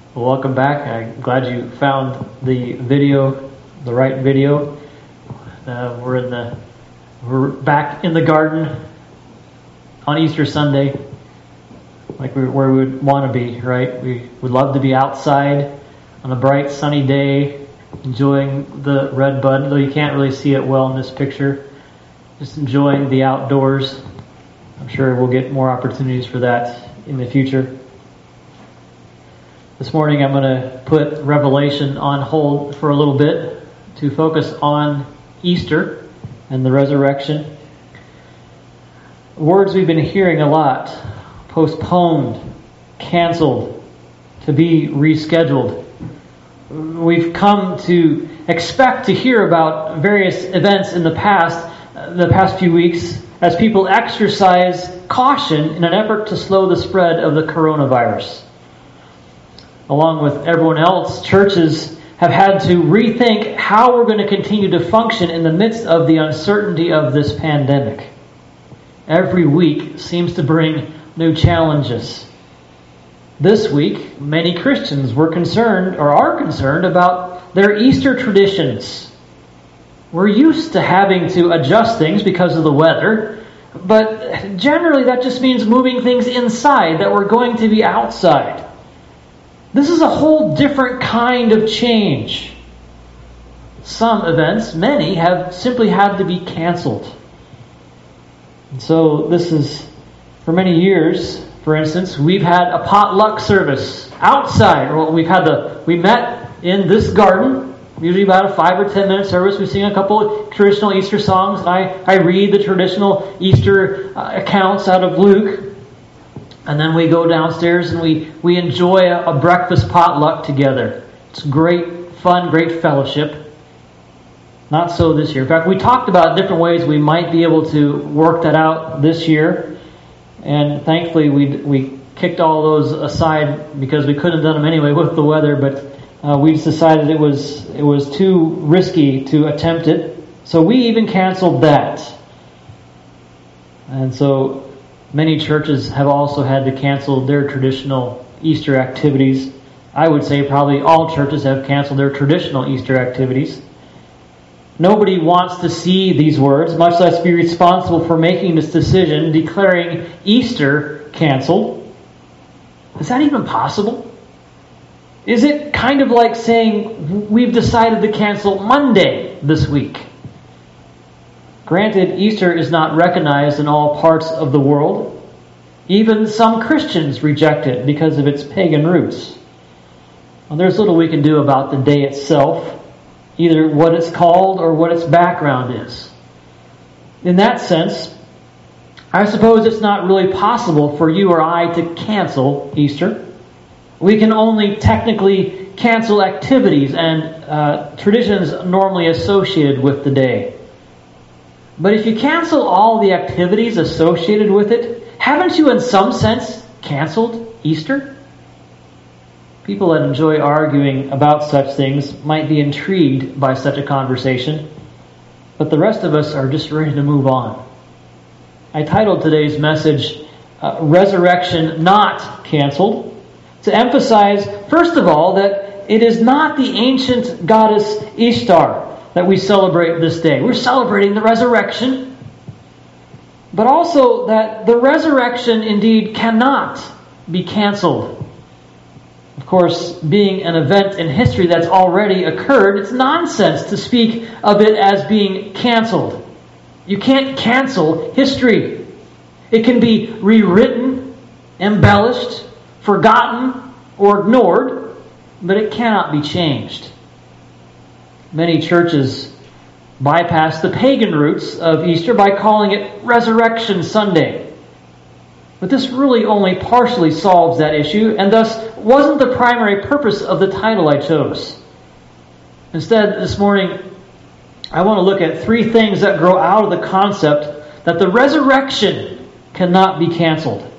Well, welcome back. I'm glad you found the right video. We're back in the garden on Easter Sunday, like where we would want to be, right? We would love to be outside on a bright sunny day, enjoying the red bud, though you can't really see it well in this picture. Just enjoying the outdoors. I'm sure we'll get more opportunities for that in the future. This morning I'm going to put Revelation on hold for a little bit to focus on Easter and the resurrection. Words we've been hearing a lot: postponed, canceled, to be rescheduled. We've come to expect to hear about various events in the past few weeks as people exercise caution in an effort to slow the spread of the coronavirus. Along with everyone else, churches have had to rethink how we're going to continue to function in the midst of the uncertainty of this pandemic. Every week seems to bring new challenges. This week, many Christians are concerned about their Easter traditions. We're used to having to adjust things because of the weather, but generally that just means moving things inside, that we're going to be outside. This is a whole different kind of change. Some events, many, have simply had to be canceled. And so this is, for many years, for instance, we've had a potluck service outside. We met in this garden, usually about a 5 or 10 minute service. We sing a couple of traditional Easter songs. I read the traditional Easter accounts out of Luke. And then we go downstairs and we enjoy a breakfast potluck together. It's great fun, great fellowship. Not so this year. In fact, we talked about different ways we might be able to work that out this year. And thankfully we kicked all those aside because we couldn't have done them anyway with the weather. But we just decided it was too risky to attempt it. So we even canceled that. And so many churches have also had to cancel their traditional Easter activities. I would say probably all churches have canceled their traditional Easter activities. Nobody wants to see these words, much less be responsible for making this decision, declaring Easter canceled. Is that even possible? Is it kind of like saying we've decided to cancel Monday this week? Granted, Easter is not recognized in all parts of the world. Even some Christians reject it because of its pagan roots. Well, there's little we can do about the day itself, either what it's called or what its background is. In that sense, I suppose it's not really possible for you or I to cancel Easter. We can only technically cancel activities and traditions normally associated with the day. But if you cancel all the activities associated with it, haven't you in some sense canceled Easter? People that enjoy arguing about such things might be intrigued by such a conversation, but the rest of us are just ready to move on. I titled today's message, Resurrection Not Canceled, to emphasize, first of all, that it is not the ancient goddess Ishtar that we celebrate this day. We're celebrating the resurrection, but also that the resurrection indeed cannot be canceled. Of course, being an event in history that's already occurred, it's nonsense to speak of it as being canceled. You can't cancel history. It can be rewritten, embellished, forgotten, or ignored, but it cannot be changed. Many churches bypass the pagan roots of Easter by calling it Resurrection Sunday. But this really only partially solves that issue, and thus wasn't the primary purpose of the title I chose. Instead, this morning, I want to look at 3 things that grow out of the concept that the resurrection cannot be canceled.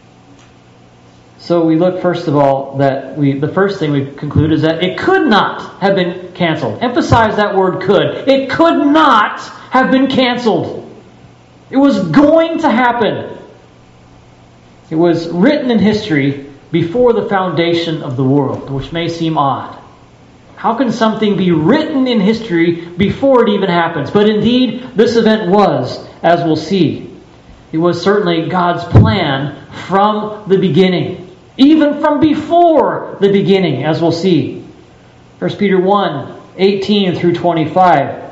So we look, first of all, the first thing we conclude is that it could not have been canceled. Emphasize that word could. It could not have been canceled. It was going to happen. It was written in history before the foundation of the world, which may seem odd. How can something be written in history before it even happens? But indeed, this event was, as we'll see. It was certainly God's plan from the beginning. Even from before the beginning, as we'll see. 1 Peter 1:18 through 25.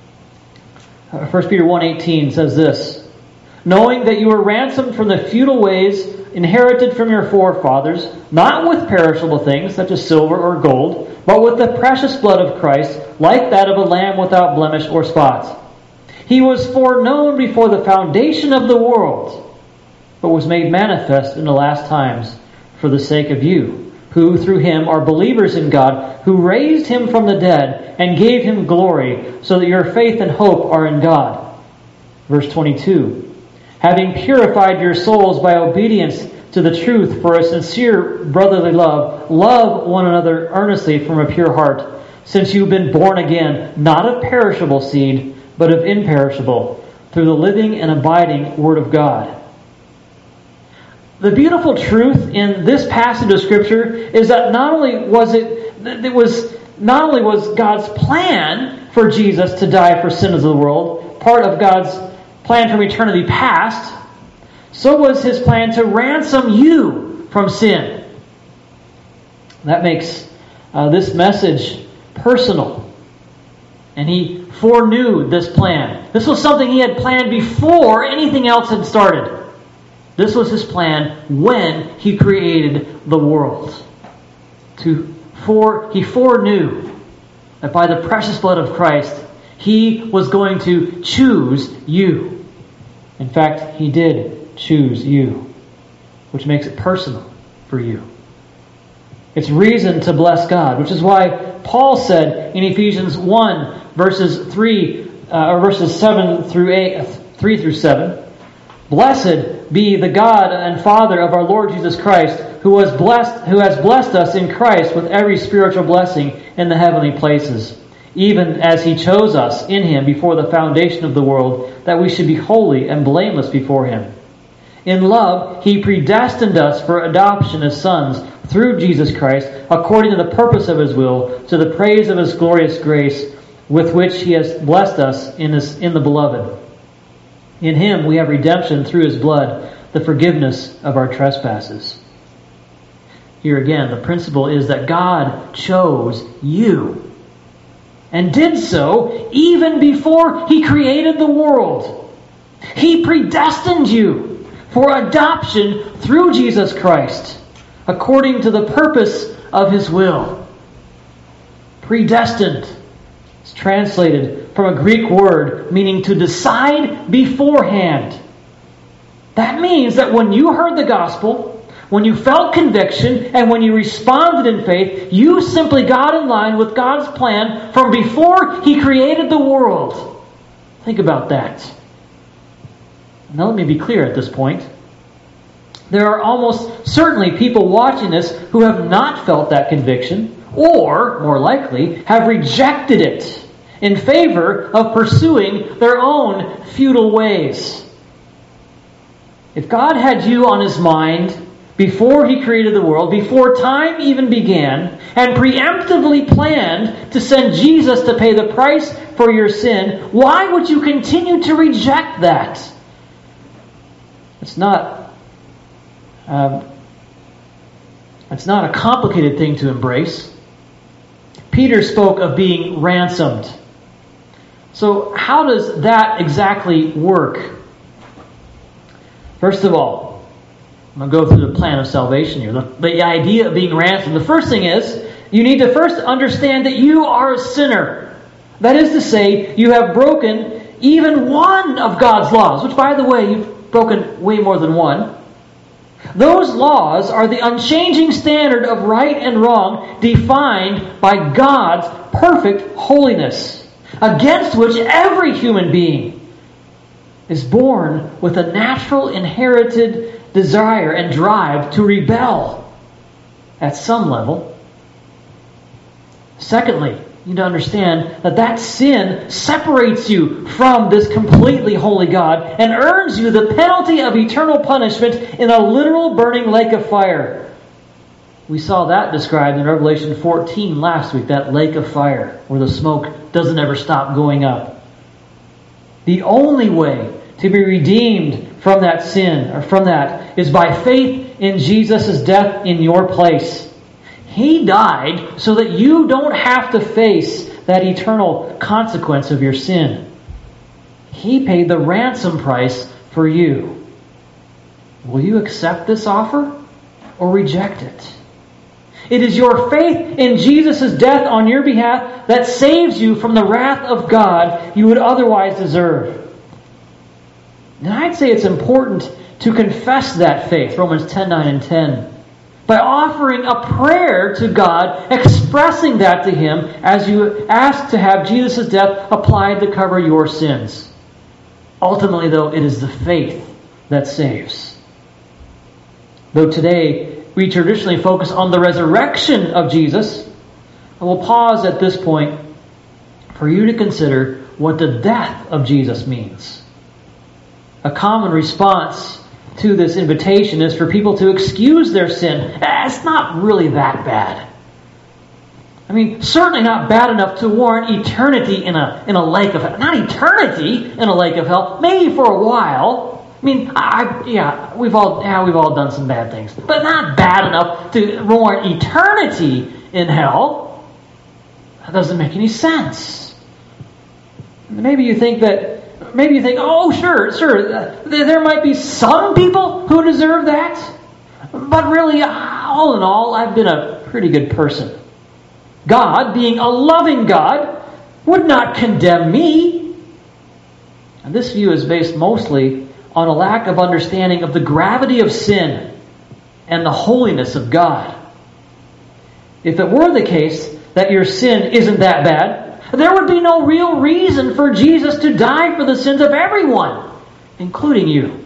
1 Peter 1:18 says this, knowing that you were ransomed from the futile ways inherited from your forefathers, not with perishable things such as silver or gold, but with the precious blood of Christ, like that of a lamb without blemish or spot. He was foreknown before the foundation of the world, but was made manifest in the last times for the sake of you, who through him are believers in God, who raised him from the dead and gave him glory, so that your faith and hope are in God. Verse 22. Having purified your souls by obedience to the truth for a sincere brotherly love, love one another earnestly from a pure heart, since you've been born again, not of perishable seed, but of imperishable, through the living and abiding Word of God. The beautiful truth in this passage of Scripture is that not only was God's plan for Jesus to die for sins of the world, part of God's plan from eternity past, so was his plan to ransom you from sin. That makes this message personal. And he foreknew this plan. This was something he had planned before anything else had started. This was his plan when he created the world. He foreknew that by the precious blood of Christ, he was going to choose you. In fact, he did choose you, which makes it personal for you. It's reason to bless God, which is why Paul said in Ephesians 1, verses 7 through 7, blessed be the God and Father of our Lord Jesus Christ, who has blessed us in Christ with every spiritual blessing in the heavenly places, even as he chose us in him before the foundation of the world, that we should be holy and blameless before him. In love, he predestined us for adoption as sons through Jesus Christ, according to the purpose of his will, to the praise of his glorious grace, with which he has blessed us in the Beloved. In him we have redemption through his blood, the forgiveness of our trespasses. Here again, the principle is that God chose you, and did so even before he created the world. He predestined you for adoption through Jesus Christ, according to the purpose of his will. Predestined is translated from a Greek word meaning to decide beforehand. That means that when you heard the gospel, when you felt conviction, and when you responded in faith, you simply got in line with God's plan from before he created the world. Think about that. Now let me be clear at this point. There are almost certainly people watching this who have not felt that conviction, or, more likely, have rejected it in favor of pursuing their own futile ways. If God had you on his mind before he created the world, before time even began, and preemptively planned to send Jesus to pay the price for your sin, why would you continue to reject that? It's not a complicated thing to embrace. Peter spoke of being ransomed. So how does that exactly work? First of all, I'm going to go through the plan of salvation here. The idea of being ransomed. The first thing is, you need to first understand that you are a sinner. That is to say, you have broken even one of God's laws, which, by the way, you've broken way more than one. Those laws are the unchanging standard of right and wrong defined by God's perfect holiness, against which every human being is born with a natural inherited desire and drive to rebel at some level. Secondly, you need to understand that sin separates you from this completely holy God and earns you the penalty of eternal punishment in a literal burning lake of fire. We saw that described in Revelation 14 last week, that lake of fire where the smoke doesn't ever stop going up. The only way to be redeemed from that sin or from that is by faith in Jesus' death in your place. He died so that you don't have to face that eternal consequence of your sin. He paid the ransom price for you. Will you accept this offer or reject it? It is your faith in Jesus' death on your behalf that saves you from the wrath of God you would otherwise deserve. And I'd say it's important to confess that faith, Romans 10:9 and 10, by offering a prayer to God, expressing that to Him as you ask to have Jesus' death applied to cover your sins. Ultimately, though, it is the faith that saves. Though today we traditionally focus on the resurrection of Jesus, I will pause at this point for you to consider what the death of Jesus means. A common response to this invitation is for people to excuse their sin. It's not really that bad. I mean, certainly not bad enough to warrant eternity in a lake of hell. Not eternity in a lake of hell. Maybe for a while. I mean, we've all done some bad things, but not bad enough to warrant eternity in hell. That doesn't make any sense. Maybe you think, oh, sure, there might be some people who deserve that, but really, all in all, I've been a pretty good person. God, being a loving God, would not condemn me. And this view is based mostly on a lack of understanding of the gravity of sin and the holiness of God. If it were the case that your sin isn't that bad, there would be no real reason for Jesus to die for the sins of everyone, including you.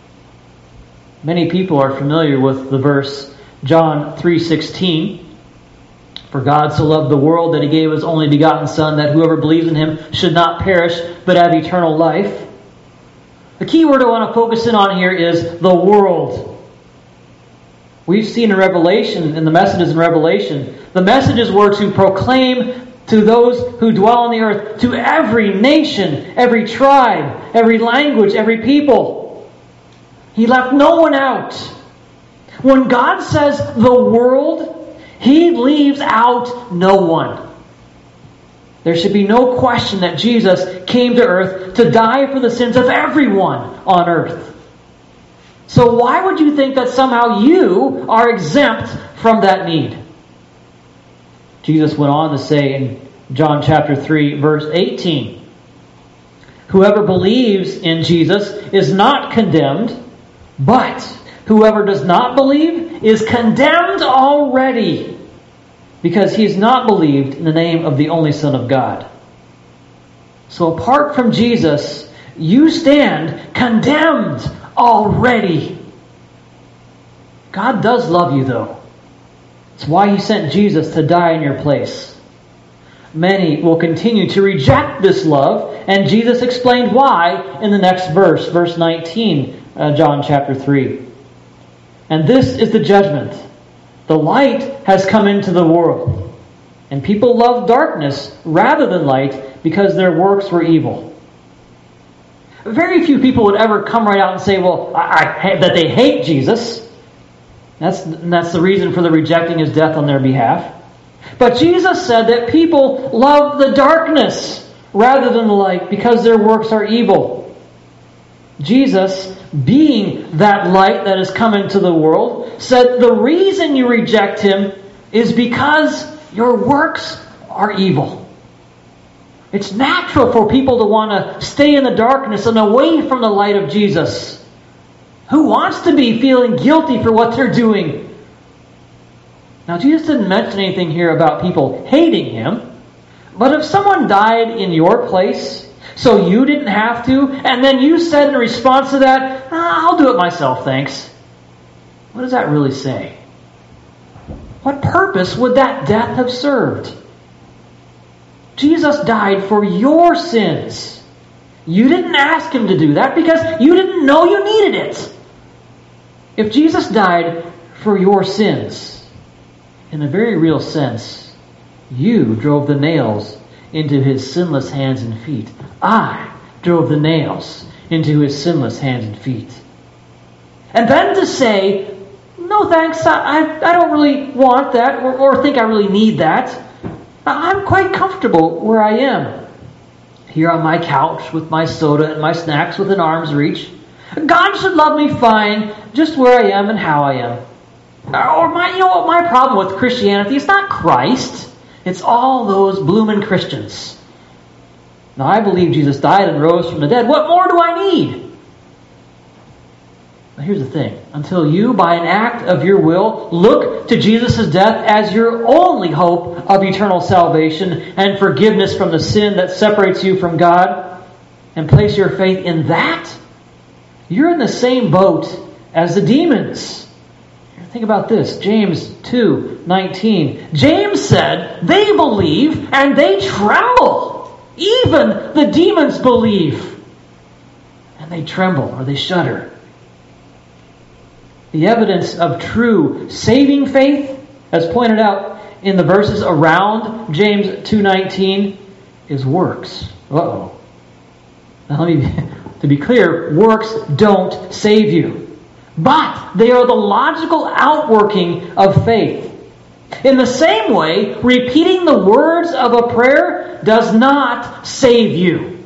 Many people are familiar with the verse John 3:16. For God so loved the world that He gave His only begotten Son, that whoever believes in Him should not perish, but have eternal life. The key word I want to focus in on here is the world. We've seen in Revelation, in the messages in Revelation, the messages were to proclaim to those who dwell on the earth, to every nation, every tribe, every language, every people. He left no one out. When God says the world, He leaves out no one. There should be no question that Jesus came to earth to die for the sins of everyone on earth. So why would you think that somehow you are exempt from that need? Jesus went on to say in John chapter 3, verse 18, whoever believes in Jesus is not condemned, but whoever does not believe is condemned already, because he has not believed in the name of the only Son of God. So apart from Jesus, you stand condemned already. God does love you, though. It's why He sent Jesus to die in your place. Many will continue to reject this love, and Jesus explained why in the next verse, verse 19, John chapter 3. And this is the judgment. The light has come into the world, and people love darkness rather than light because their works were evil. Very few people would ever come right out and say, well, that they hate Jesus. That's the reason for the rejecting His death on their behalf. But Jesus said that people love the darkness rather than the light because their works are evil. Jesus, being that light that has come into the world, said the reason you reject Him is because your works are evil. It's natural for people to want to stay in the darkness and away from the light of Jesus. Who wants to be feeling guilty for what they're doing? Now, Jesus didn't mention anything here about people hating Him. But if someone died in your place, so you didn't have to, and then you said in response to that, I'll do it myself, thanks. What does that really say? What purpose would that death have served? Jesus died for your sins. You didn't ask Him to do that because you didn't know you needed it. If Jesus died for your sins, in a very real sense, you drove the nails into his sinless hands and feet. I drove the nails into his sinless hands and feet. And then to say, no thanks, I don't really want that or think I really need that. I'm quite comfortable where I am. Here on my couch with my soda and my snacks within arm's reach. God should love me fine just where I am and how I am. Or my problem with Christianity is not Christ. It's all those bloomin' Christians. Now I believe Jesus died and rose from the dead. What more do I need? Now here's the thing. Until you, by an act of your will, look to Jesus' death as your only hope of eternal salvation and forgiveness from the sin that separates you from God, and place your faith in that, you're in the same boat as the demons. Think about this. James 2:19. James said, they believe and they tremble. Even the demons believe. And they tremble or they shudder. The evidence of true saving faith, as pointed out in the verses around James 2:19, is works. Now to be clear, works don't save you. But they are the logical outworking of faith. In the same way, repeating the words of a prayer does not save you.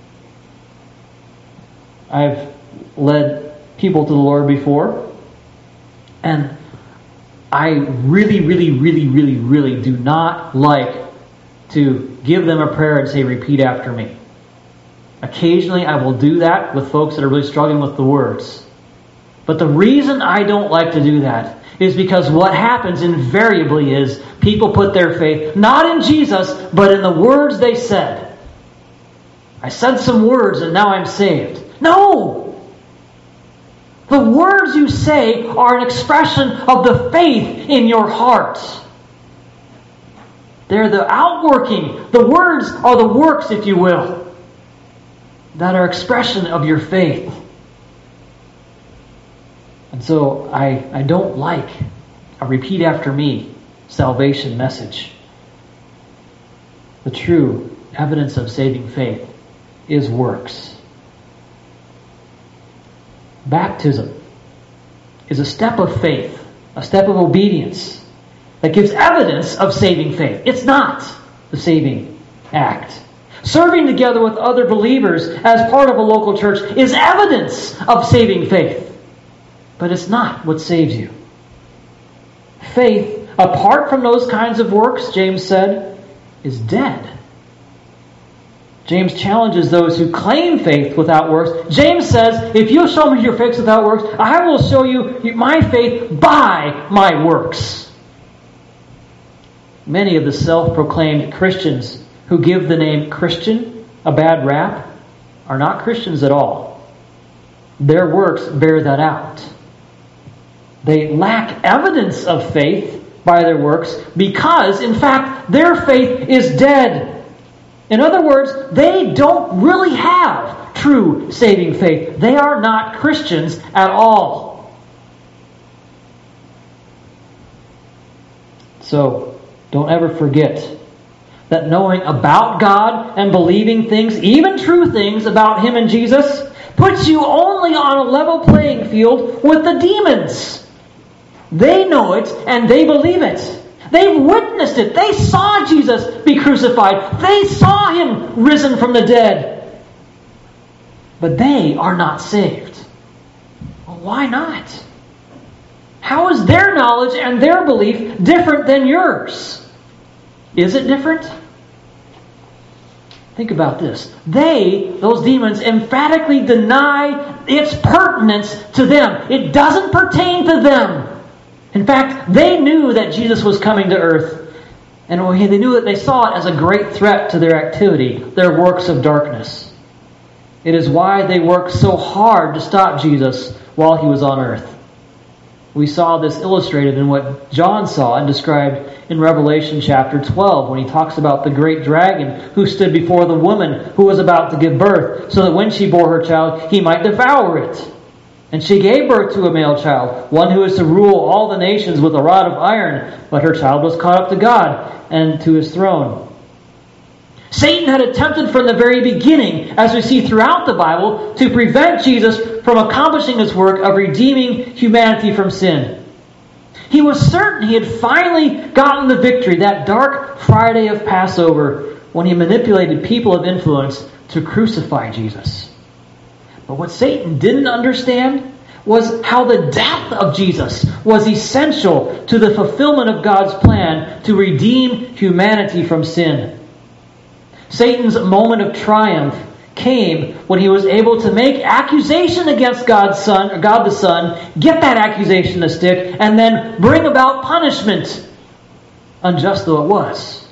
I've led people to the Lord before, and I really do not like to give them a prayer and say, repeat after me. Occasionally I will do that with folks that are really struggling with the words. But the reason I don't like to do that is because what happens invariably is people put their faith not in Jesus, but in the words they said. I said some words and now I'm saved. No! The words you say are an expression of the faith in your heart. They're the outworking. The words are the works, if you will, that are expression of your faith. And so I don't like a repeat after me salvation message. The true evidence of saving faith is works. Baptism is a step of faith, a step of obedience that gives evidence of saving faith. It's not the saving act. Serving together with other believers as part of a local church is evidence of saving faith. But it's not what saves you. Faith, apart from those kinds of works, James said, is dead. James challenges those who claim faith without works. James says, if you'll show me your faith without works, I will show you my faith by my works. Many of the self-proclaimed Christians who give the name Christian a bad rap are not Christians at all. Their works bear that out. They lack evidence of faith by their works because, in fact, their faith is dead. In other words, they don't really have true saving faith. They are not Christians at all. So, don't ever forget that knowing about God and believing things, even true things about Him and Jesus, puts you only on a level playing field with the demons. They know it and they believe it. They've witnessed it. They saw Jesus be crucified. They saw Him risen from the dead. But they are not saved. Well, why not? How is their knowledge and their belief different than yours? Is it different? Think about this. Those demons, emphatically deny its pertinence to them. It doesn't pertain to them. In fact, they knew that Jesus was coming to earth. And they knew that they saw it as a great threat to their activity, their works of darkness. It is why they worked so hard to stop Jesus while He was on earth. We saw this illustrated in what John saw and described in Revelation chapter 12 when he talks about the great dragon who stood before the woman who was about to give birth so that when she bore her child, he might devour it. And she gave birth to a male child, one who is to rule all the nations with a rod of iron. But her child was caught up to God and to his throne. Satan had attempted from the very beginning, as we see throughout the Bible, to prevent Jesus from accomplishing his work of redeeming humanity from sin. He was certain he had finally gotten the victory that dark Friday of Passover when he manipulated people of influence to crucify Jesus. But what Satan didn't understand was how the death of Jesus was essential to the fulfillment of God's plan to redeem humanity from sin. Satan's moment of triumph came when he was able to make accusation against God the Son, get that accusation to stick, and then bring about punishment, unjust though it was.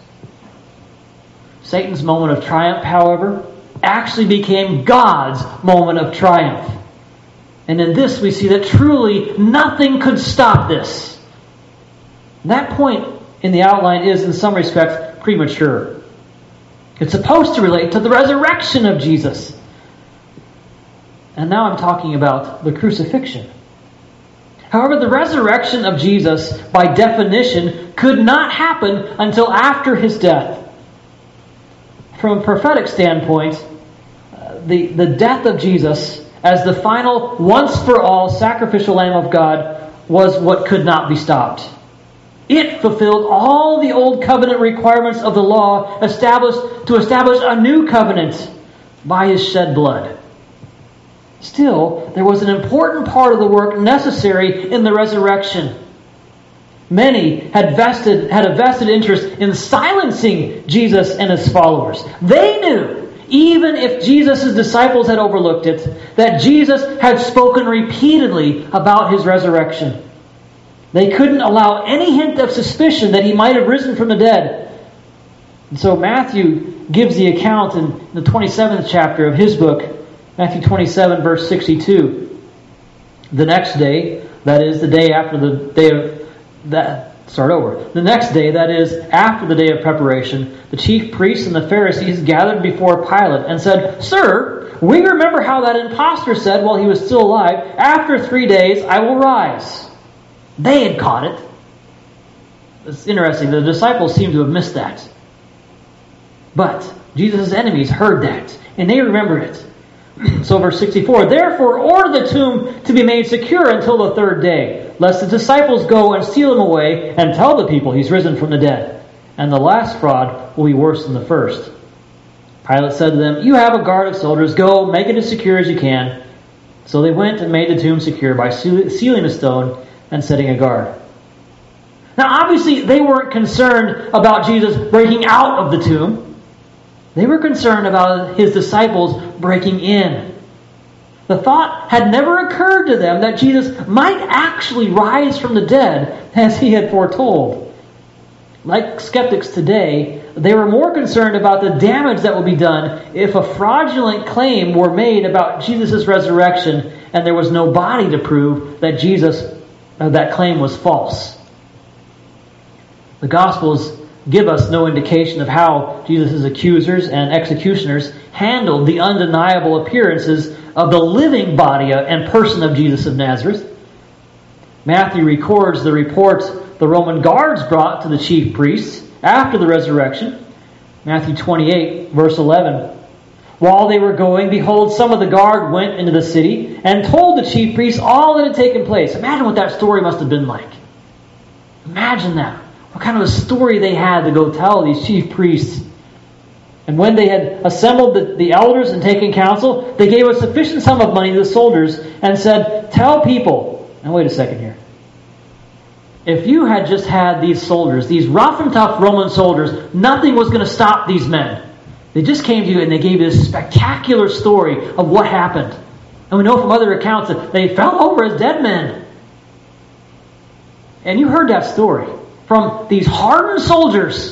Satan's moment of triumph, however, actually became God's moment of triumph. And in this we see that truly nothing could stop this. That point in the outline is, in some respects, premature. It's supposed to relate to the resurrection of Jesus. And now I'm talking about the crucifixion. However, the resurrection of Jesus, by definition, could not happen until after his death. From a prophetic standpoint, the death of Jesus as the final, once-for-all sacrificial Lamb of God was what could not be stopped. It fulfilled all the old covenant requirements of the law to establish a new covenant by his shed blood. Still, there was an important part of the work necessary in the resurrection. Many had a vested interest in silencing Jesus and his followers. They knew, even if Jesus' disciples had overlooked it, that Jesus had spoken repeatedly about his resurrection. They couldn't allow any hint of suspicion that he might have risen from the dead. And so Matthew gives the account in the 27th chapter of his book, Matthew 27, verse 62. The next day, that is the day after the day of that. The next day, that is after the day of preparation, the chief priests and the Pharisees gathered before Pilate and said, "Sir, we remember how that impostor said while he was still alive, 'After 3 days I will rise.'" They had caught it. It's interesting. The disciples seem to have missed that. But Jesus' enemies heard that, and they remembered it. So verse 64, "Therefore order the tomb to be made secure until the 3rd day, lest the disciples go and steal him away and tell the people he's risen from the dead. And the last fraud will be worse than the first." Pilate said to them, "You have a guard of soldiers. Go, make it as secure as you can." So they went and made the tomb secure by sealing a stone and setting a guard. Now obviously they weren't concerned about Jesus breaking out of the tomb. They were concerned about his disciples breaking in. The thought had never occurred to them that Jesus might actually rise from the dead as he had foretold. Like skeptics today, they were more concerned about the damage that would be done if a fraudulent claim were made about Jesus' resurrection and there was no body to prove that that claim was false. The Gospels give us no indication of how Jesus' accusers and executioners handled the undeniable appearances of the living body and person of Jesus of Nazareth. Matthew records the report the Roman guards brought to the chief priests after the resurrection. Matthew 28, verse 11. "While they were going, behold, some of the guard went into the city and told the chief priests all that had taken place." Imagine what that story must have been like. Imagine that. What kind of a story they had to go tell these chief priests. "And when they had assembled the elders and taken counsel, they gave a sufficient sum of money to the soldiers and said, 'Tell people,'" now wait a second here. If you had just had these soldiers, these rough and tough Roman soldiers, nothing was going to stop these men. They just came to you and they gave you this spectacular story of what happened. And we know from other accounts that they fell over as dead men. And you heard that story from these hardened soldiers.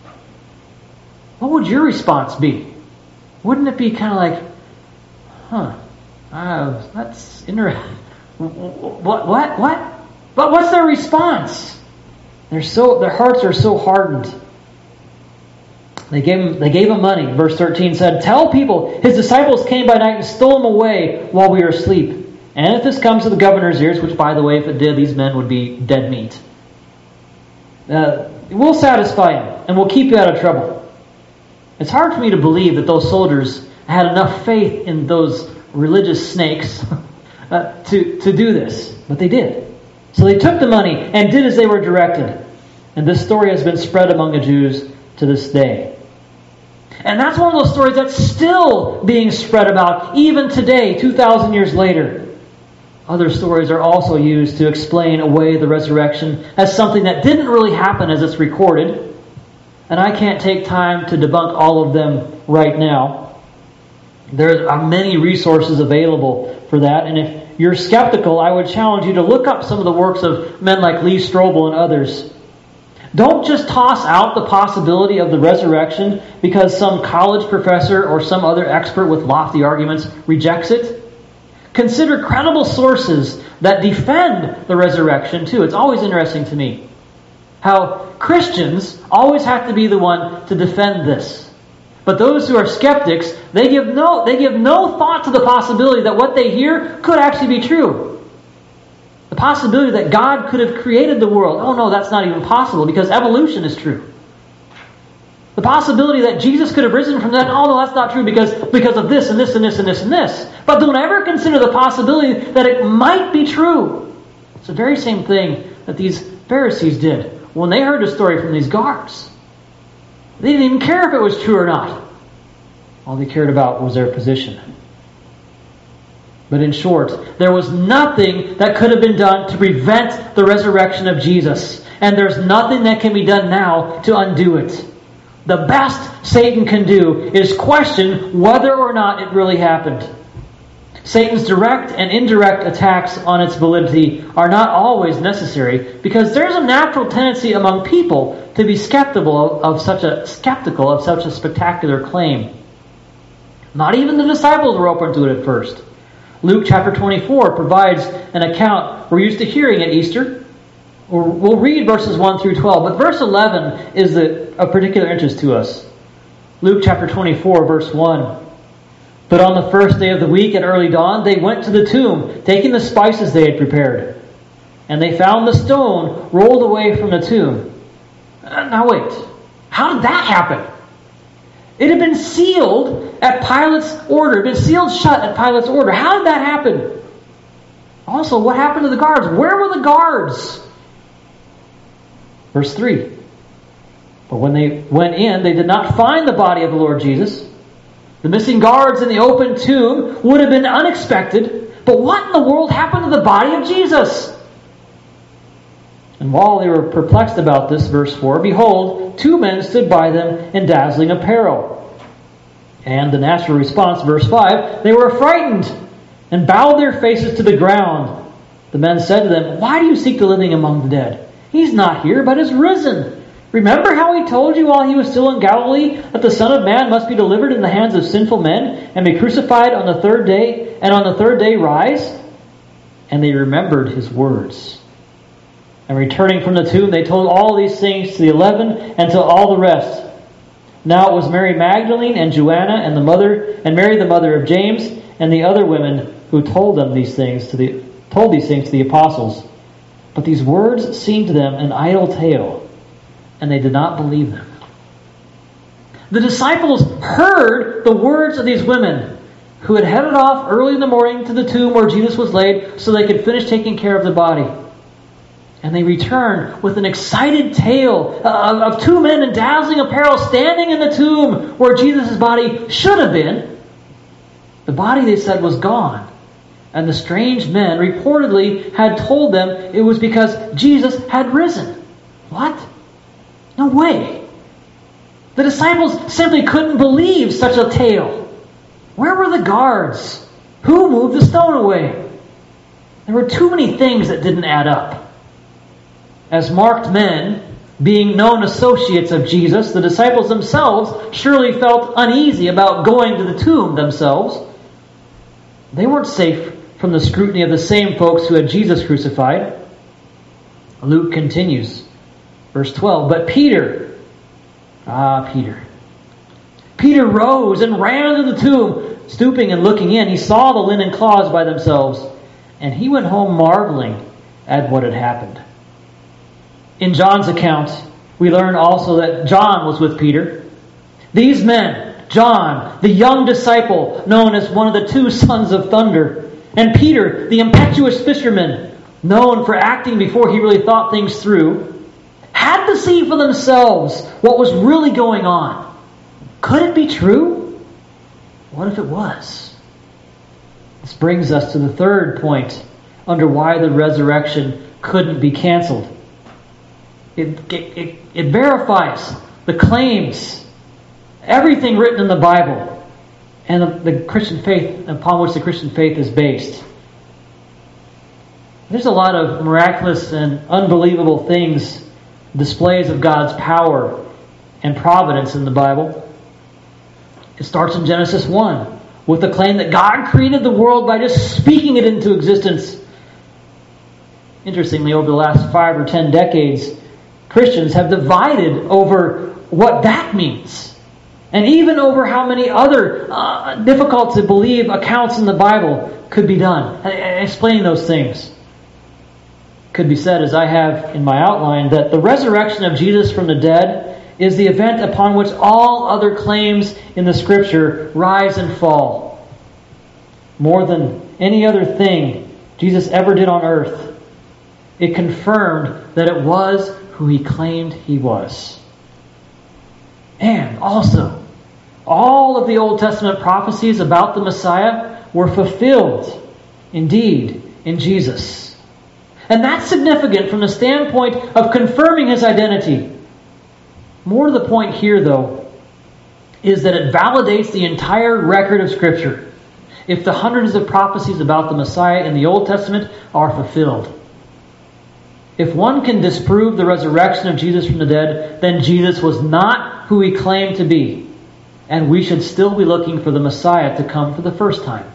What would your response be? Wouldn't it be kind of like, that's interesting. What? But what's their response? Their hearts are so hardened. They gave him money. Verse 13 said, "Tell people his disciples came by night and stole him away while we were asleep. And if this comes to the governor's ears, which, by the way, if it did, these men would be dead meat, we'll satisfy him, and we'll keep you out of trouble. It's hard for me to believe that those soldiers had enough faith in those religious snakes to do this, but they did. So they took the money and did as they were directed. And this story has been spread among the Jews to this day. And that's one of those stories that's still being spread about, even today, 2,000 years later. Other stories are also used to explain away the resurrection as something that didn't really happen as it's recorded. And I can't take time to debunk all of them right now. There are many resources available for that. And if you're skeptical, I would challenge you to look up some of the works of men like Lee Strobel and others. Don't just toss out the possibility of the resurrection because some college professor or some other expert with lofty arguments rejects it. Consider credible sources that defend the resurrection too. It's always interesting to me how Christians always have to be the one to defend this. But those who are skeptics, they give no thought to the possibility that what they hear could actually be true. The possibility that God could have created the world. Oh no, that's not even possible because evolution is true. The possibility that Jesus could have risen from the dead. Oh no, that's not true because of this and this and this and this and this. But don't ever consider the possibility that it might be true. It's the very same thing that these Pharisees did when they heard the story from these guards. They didn't even care if it was true or not. All they cared about was their position. But in short, there was nothing that could have been done to prevent the resurrection of Jesus. And there's nothing that can be done now to undo it. The best Satan can do is question whether or not it really happened. Satan's direct and indirect attacks on its validity are not always necessary because there's a natural tendency among people to be skeptical of such a spectacular claim. Not even the disciples were open to it at first. Luke chapter 24 provides an account we're used to hearing at Easter. We'll read verses 1 through 12, but verse 11 is of particular interest to us. Luke chapter 24, verse 1. But on the first day of the week at early dawn, they went to the tomb, taking the spices they had prepared. And they found the stone rolled away from the tomb. Now wait, how did that happen? It had been sealed at Pilate's order. It had been sealed shut at Pilate's order. How did that happen? Also, what happened to the guards? Where were the guards? Verse 3. But when they went in, they did not find the body of the Lord Jesus. The missing guards in the open tomb would have been unexpected. But what in the world happened to the body of Jesus? And while they were perplexed about this, verse 4, behold, two men stood by them in dazzling apparel. And the natural response, verse 5, they were frightened and bowed their faces to the ground. The men said to them, why do you seek the living among the dead? He's not here, but is risen. Remember how he told you while he was still in Galilee that the Son of Man must be delivered in the hands of sinful men and be crucified on the third day, and on the third day rise? And they remembered his words. And returning from the tomb, they told all these things to the 11 and to all the rest. Now it was Mary Magdalene and Joanna and Mary the mother of James and the other women who told these things to the apostles. But these words seemed to them an idle tale, and they did not believe them. The disciples heard the words of these women who had headed off early in the morning to the tomb where Jesus was laid so they could finish taking care of the body. And they returned with an excited tale of two men in dazzling apparel standing in the tomb where Jesus' body should have been. The body, they said, was gone. And the strange men reportedly had told them it was because Jesus had risen. What? No way. The disciples simply couldn't believe such a tale. Where were the guards? Who moved the stone away? There were too many things that didn't add up. As marked men, being known associates of Jesus, the disciples themselves surely felt uneasy about going to the tomb themselves. They weren't safe from the scrutiny of the same folks who had Jesus crucified. Luke continues, verse 12, but Peter rose and ran to the tomb. Stooping and looking in, he saw the linen cloths by themselves, and he went home marveling at what had happened. In John's account, we learn also that John was with Peter. These men, John, the young disciple known as one of the two sons of thunder, and Peter, the impetuous fisherman, known for acting before he really thought things through, had to see for themselves what was really going on. Could it be true? What if it was? This brings us to the third point under why the resurrection couldn't be canceled. It verifies the claims, everything written in the Bible, and the Christian faith upon which the Christian faith is based. There's a lot of miraculous and unbelievable things, displays of God's power and providence in the Bible. It starts in Genesis 1 with the claim that God created the world by just speaking it into existence. Interestingly, over the last 5 or 10 decades, Christians have divided over what that means, and even over how many other difficult to believe accounts in the Bible could be done. Explaining those things could be said, as I have in my outline, that the resurrection of Jesus from the dead is the event upon which all other claims in the Scripture rise and fall. More than any other thing Jesus ever did on earth, it confirmed that it was who he claimed he was. And also, all of the Old Testament prophecies about the Messiah were fulfilled, indeed, in Jesus. And that's significant from the standpoint of confirming his identity. More to the point here, though, is that it validates the entire record of Scripture if the hundreds of prophecies about the Messiah in the Old Testament are fulfilled. If one can disprove the resurrection of Jesus from the dead, then Jesus was not who he claimed to be, and we should still be looking for the Messiah to come for the first time.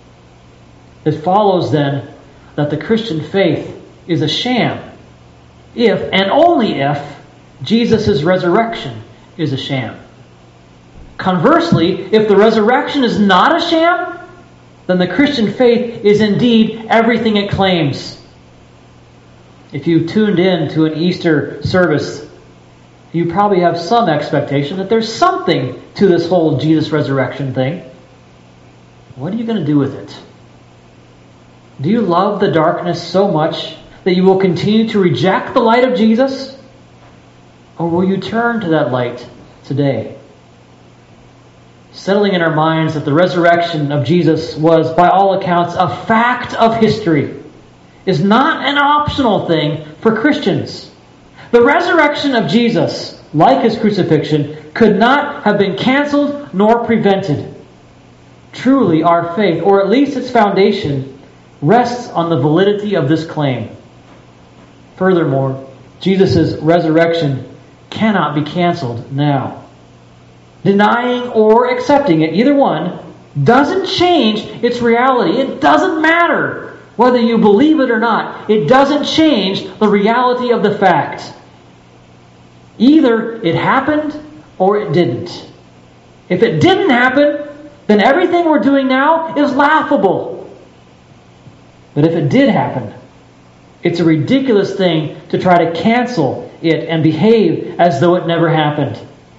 It follows, then, that the Christian faith is a sham if, and only if, Jesus' resurrection is a sham. Conversely, if the resurrection is not a sham, then the Christian faith is indeed everything it claims. If you tuned in to an Easter service, you probably have some expectation that there's something to this whole Jesus resurrection thing. What are you going to do with it? Do you love the darkness so much that you will continue to reject the light of Jesus? Or will you turn to that light today? Settling in our minds that the resurrection of Jesus was, by all accounts, a fact of history is not an optional thing for Christians. The resurrection of Jesus, like his crucifixion, could not have been canceled nor prevented. Truly, our faith, or at least its foundation, rests on the validity of this claim. Furthermore, Jesus' resurrection cannot be canceled now. Denying or accepting it, either one, doesn't change its reality. It doesn't matter whether you believe it or not. It doesn't change the reality of the fact. Either it happened or it didn't. If it didn't happen, then everything we're doing now is laughable. But if it did happen, it's a ridiculous thing to try to cancel it and behave as though it never happened.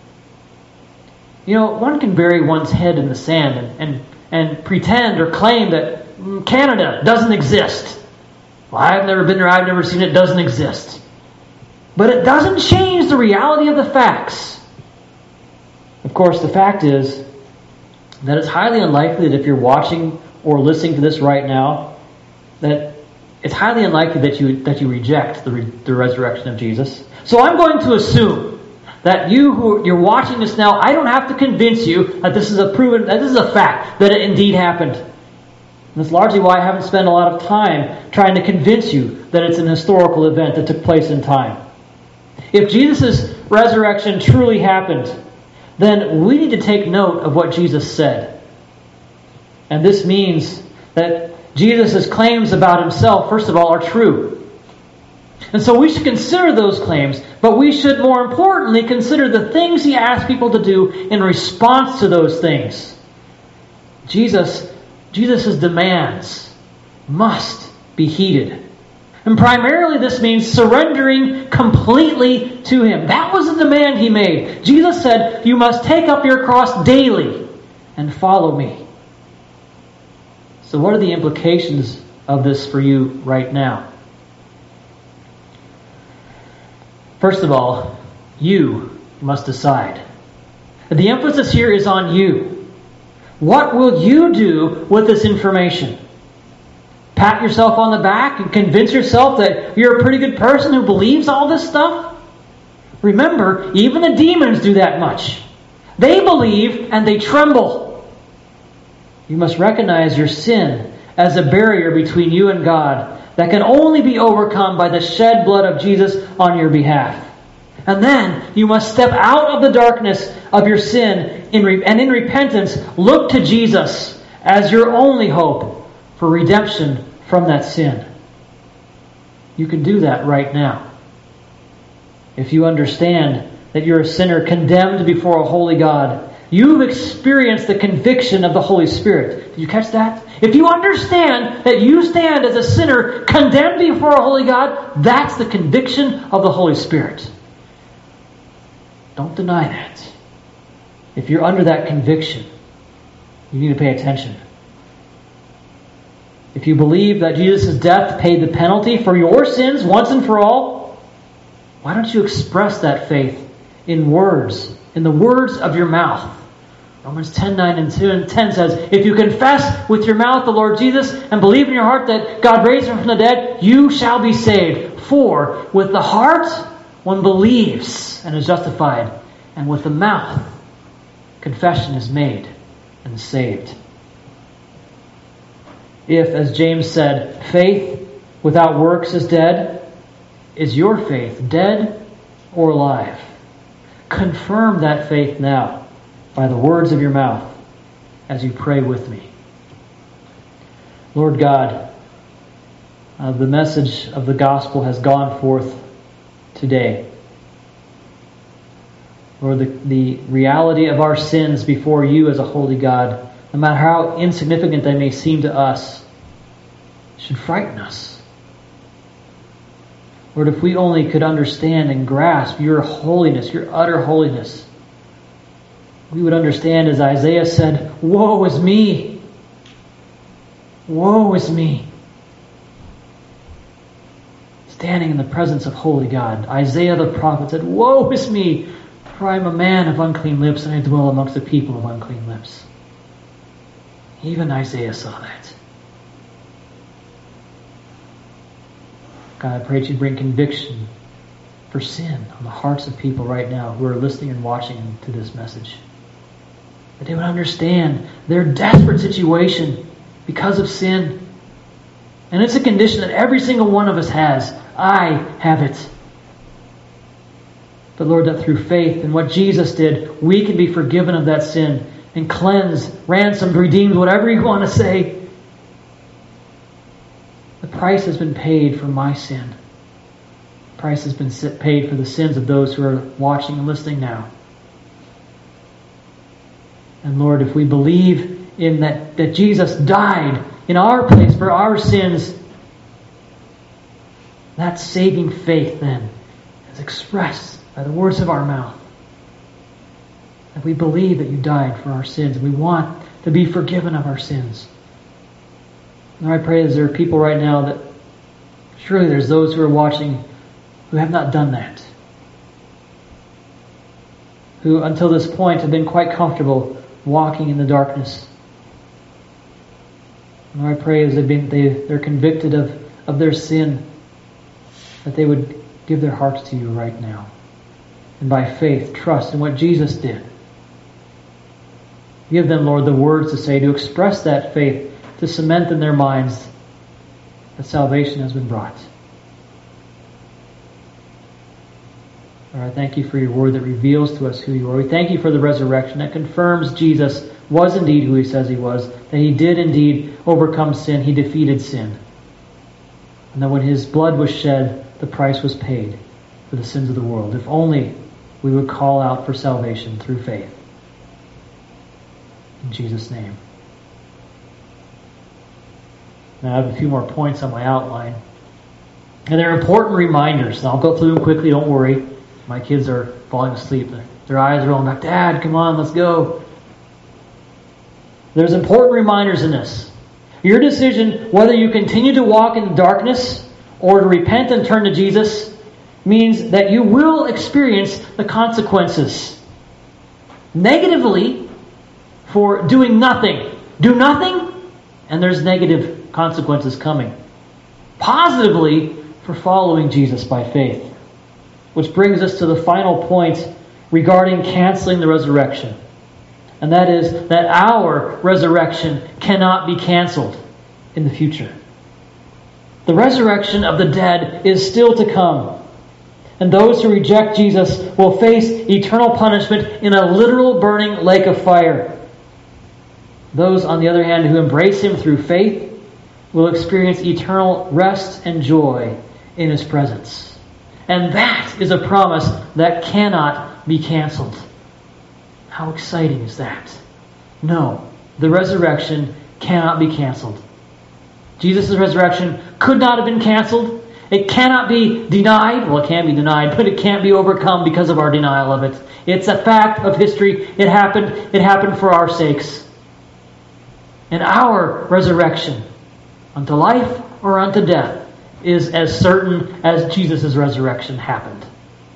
You know, one can bury one's head in the sand and pretend or claim that Canada doesn't exist. Well, I've never been there, I've never seen it, doesn't exist. But it doesn't change the reality of the facts. Of course, the fact is that it's highly unlikely that if you're watching or listening to this right now, that it's highly unlikely that you reject the resurrection of Jesus. So I'm going to assume that you're watching this now, I don't have to convince you that this is a fact, that it indeed happened. And that's largely why I haven't spent a lot of time trying to convince you that it's an historical event that took place in time. If Jesus' resurrection truly happened, then we need to take note of what Jesus said. And this means that Jesus' claims about himself, first of all, are true. And so we should consider those claims, but we should more importantly consider the things he asked people to do in response to those things. Jesus' demands must be heeded. And primarily this means surrendering completely to Him. That was the demand He made. Jesus said, you must take up your cross daily and follow me. So what are the implications of this for you right now? First of all, you must decide. The emphasis here is on you. What will you do with this information? Pat yourself on the back and convince yourself that you're a pretty good person who believes all this stuff? Remember, even the demons do that much. They believe and they tremble. You must recognize your sin as a barrier between you and God that can only be overcome by the shed blood of Jesus on your behalf. And then you must step out of the darkness of your sin and in repentance look to Jesus as your only hope for redemption from that sin. You can do that right now. If you understand that you're a sinner condemned before a holy God, you've experienced the conviction of the Holy Spirit. Did you catch that? If you understand that you stand as a sinner condemned before a holy God, that's the conviction of the Holy Spirit. Don't deny that. If you're under that conviction, you need to pay attention. If you believe that Jesus' death paid the penalty for your sins once and for all, why don't you express that faith in words, in the words of your mouth? Romans 10:9 and 10 says, if you confess with your mouth the Lord Jesus and believe in your heart that God raised him from the dead, you shall be saved. For with the heart one believes and is justified, and with the mouth confession is made and saved. If, as James said, faith without works is dead, is your faith dead or alive? Confirm that faith now by the words of your mouth as you pray with me. Lord God, the message of the gospel has gone forth today. Lord, the reality of our sins before you as a holy God, no matter how insignificant they may seem to us, should frighten us. Lord, if we only could understand and grasp your holiness, your utter holiness, we would understand, as Isaiah said, woe is me! Woe is me! Standing in the presence of holy God, Isaiah the prophet said, woe is me! For I am a man of unclean lips, and I dwell amongst the people of unclean lips. Even Isaiah saw that. God, I pray that you bring conviction for sin on the hearts of people right now who are listening and watching to this message. That they would understand their desperate situation because of sin. And it's a condition that every single one of us has. I have it. But Lord, that through faith in what Jesus did, we can be forgiven of that sin and cleansed, ransomed, redeemed, whatever you want to say. The price has been paid for my sin. The price has been paid for the sins of those who are watching and listening now. And Lord, if we believe in that Jesus died in our place for our sins, that saving faith then is expressed by the words of our mouth. That we believe that you died for our sins. We want to be forgiven of our sins. And I pray as there are people right now that surely there's those who are watching who have not done that. Who until this point have been quite comfortable walking in the darkness. And I pray as they're convicted of their sin, that they would give their hearts to you right now. And by faith, trust in what Jesus did. Give them, Lord, the words to say, to express that faith, to cement in their minds that salvation has been brought. Lord, I thank you for your word that reveals to us who you are. We thank you for the resurrection that confirms Jesus was indeed who he says he was, that he did indeed overcome sin, he defeated sin. And that when his blood was shed, the price was paid for the sins of the world. If only we would call out for salvation through faith. In Jesus' name. And I have a few more points on my outline. And they're important reminders. And I'll go through them quickly, don't worry. My kids are falling asleep. Their eyes are rolling back. Dad, come on, let's go. There's important reminders in this. Your decision whether you continue to walk in darkness or to repent and turn to Jesus means that you will experience the consequences. Negatively, for doing nothing. Do nothing, and there's negative consequences coming. Positively, for following Jesus by faith. Which brings us to the final point regarding canceling the resurrection. And that is that our resurrection cannot be canceled in the future. The resurrection of the dead is still to come. And those who reject Jesus will face eternal punishment in a literal burning lake of fire. Those, on the other hand, who embrace Him through faith will experience eternal rest and joy in His presence. And that is a promise that cannot be canceled. How exciting is that? No, the resurrection cannot be canceled. Jesus' resurrection could not have been canceled. It cannot be denied. Well, it can be denied, but it can't be overcome because of our denial of it. It's a fact of history. It happened. It happened for our sakes. And our resurrection, unto life or unto death, is as certain as Jesus' resurrection happened.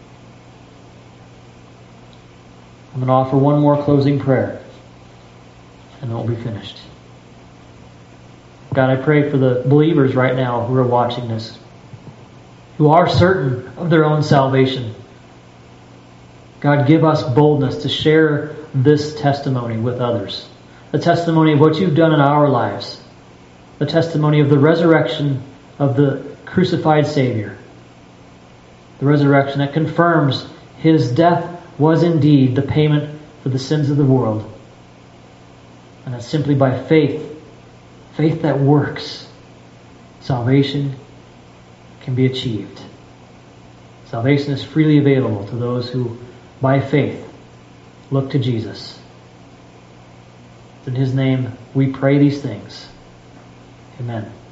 I'm going to offer one more closing prayer, and then we'll be finished. God, I pray for the believers right now who are watching this, who are certain of their own salvation. God, give us boldness to share this testimony with others. The testimony of what you've done in our lives. The testimony of the resurrection of the crucified Savior. The resurrection that confirms His death was indeed the payment for the sins of the world. And that simply by faith that works, salvation can be achieved. Salvation is freely available to those who, by faith, look to Jesus. In His name, we pray these things. Amen.